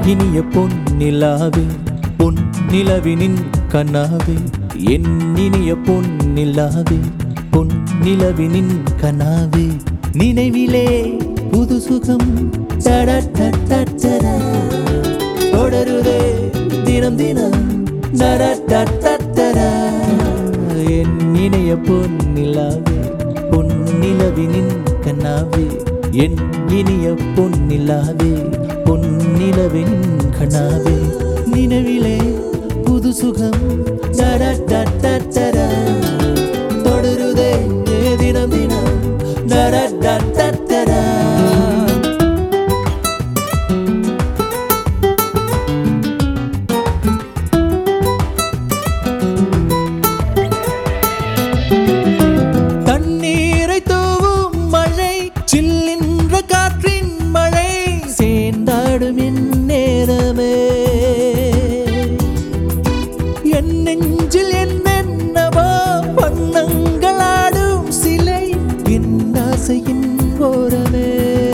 இனிய பொன்னிலாவே பொன்னிலவினின் கனாவே என் இனிய பொன்னிலாவே பொன்னிலவினின் கனாவே நினைவிலே புது சுகம் தொடருதே தினம் தினம் என் இனிய பொன்னிலாவே பொன்னிலவினின் கனாவே என் இனிய பொன்னிலாவே பொன்னிலவினின் கனாவே நினைவிலே புது சுகம் தொடருதே தினம் தினம் தண்ணீரை தூவும் மழை சில்லின்ற காற்றின் மழை சேர்ந்தாடும் நேரமே என் நெஞ்சில் என்னென்னவோ வண்ணங்களாடும் சிலை என் ஆசையின் ஓரமே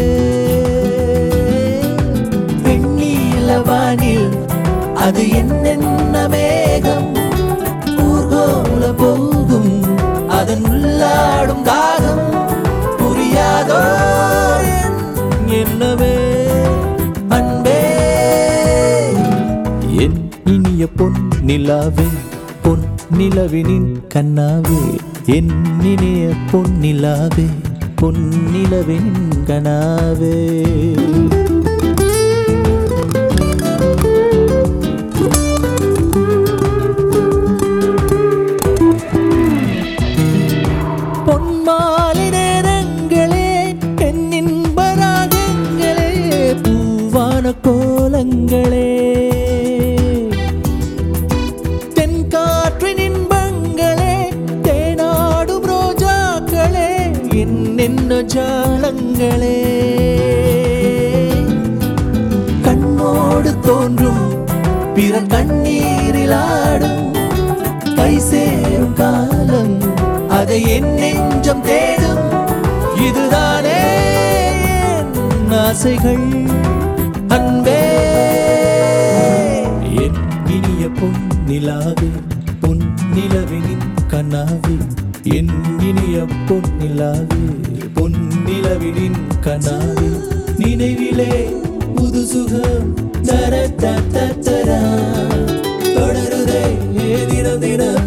வெண்ணிலவானில் அது என்னென்ன மேகம் ஊர்கோல போகும் அதன் உள்ளாடும் தாகம் புரியாதோ என்னவே அன்பே என் இனிய பொன்னிலாவே பொன்னிலவினின் கனாவே என் இனிய பொன்னிலாவே பொன்னிலவினின் கனாவே பொன்மாலை நேரங்களே என் இன்பராகங்களே பூவான கோலங்களே தென்காற்றின் இன்பங்களே தேனாடும் ரோஜாக்களே என்னென்ன ஜாலங்களே கண்ணோடு தோன்றும் பிற கண்ணீரில் ஆடும் கை சேரும் காலம் அதை என் நெஞ்சம் தேடும் இதுதானே என் ஆசைகள் அன்பே என் இனிய பொன்னிலாவே பொன்னிலவினின் கனாவே என் இனிய பொன்னிலாவே பொன்னிலவினின் கனாவே நினைவிலே புது சுகம் தொடருதே தினம் தினம்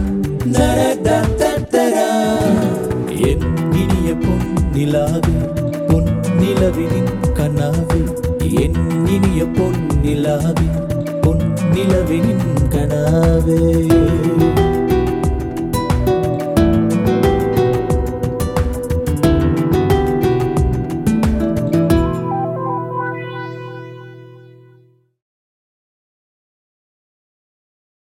என் இனிய பொன்னிலாவே பொன்னிலவினின் கனாவே என் இனிய பொன்னிலாவே பொன்னிலவினின் கனாவே